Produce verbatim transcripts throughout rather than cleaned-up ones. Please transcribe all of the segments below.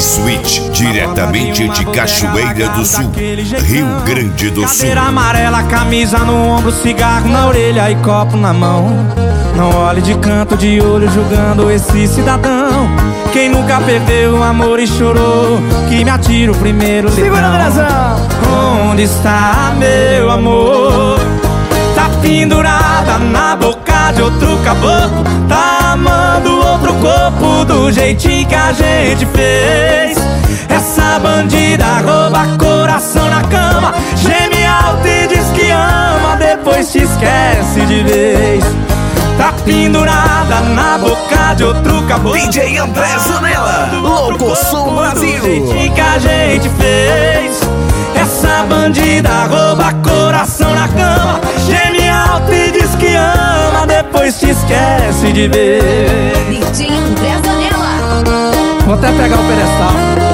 Switch, diretamente de Cachoeira do Sul, Rio Grande do Sul. Cadeira amarela, camisa no ombro, cigarro na orelha e copo na mão. Não olhe de canto de olho julgando esse cidadão. Quem nunca perdeu o amor e chorou, que me atira o primeiro litrão. Onde está meu amor? Tá pendurada na boca de outro caboclo, tá amando outro corpo do jeitinho que a gente fez. Essa bandida rouba coração na cama, geme alto e diz que ama, depois te esquece de vez. Tá pendurada na boca de outro caboclo, D J André Zanella, Louco Som Brasil. do jeitinho que a gente fez. Essa bandida rouba coração na cama, geme alto e diz que ama, depois te esquece de ver. D J André Zanella. Vou até pegar o pedestal.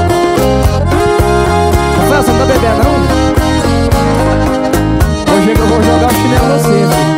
Rafael, você não tá bebendo não? Hoje é que eu vou jogar o chinelo em você, filho.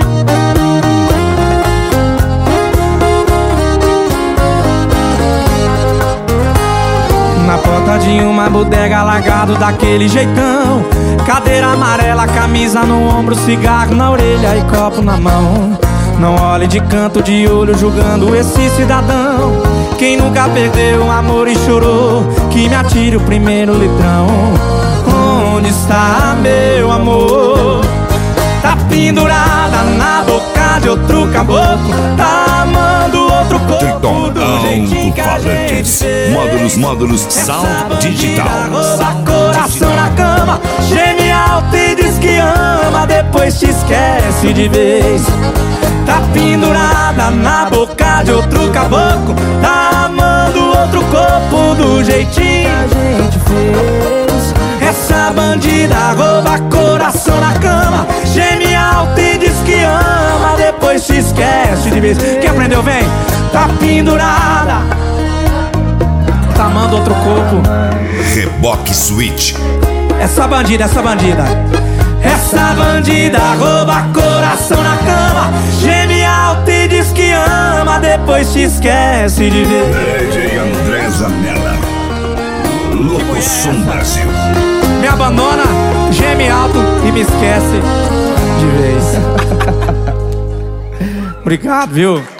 Na porta de uma bodega, largado daquele jeitão. Cadeira amarela, camisa no ombro, cigarro na orelha e copo na mão. Não olhe de canto de olho julgando esse cidadão. Quem nunca perdeu o amor e chorou, que me atire o primeiro litrão. Onde está meu amor? Tá pendurada na boca de outro caboclo, tá amando outro corpo do jeitinho que a gente fez. Módulos, módulos, Sound Digital. Rouba coração na cama, geme alto e diz que ama, depois te esquece de vez. Tá pendurada na boca de outro caboclo, tá amando outro corpo do jeitinho que a gente fez. Essa bandida rouba coração na cama, geme alto e diz que ama, depois te esquece de vez. Quem aprendeu vem. Tá pendurada, tá amando outro corpo. Reboque Switch. Essa bandida, essa bandida. Essa bandida rouba coração na cama, geme alto e diz que ama, depois te esquece de ver. D J André Zanella, Louco Som Brasil. Me abandona, geme alto e me esquece de vez. Obrigado, viu?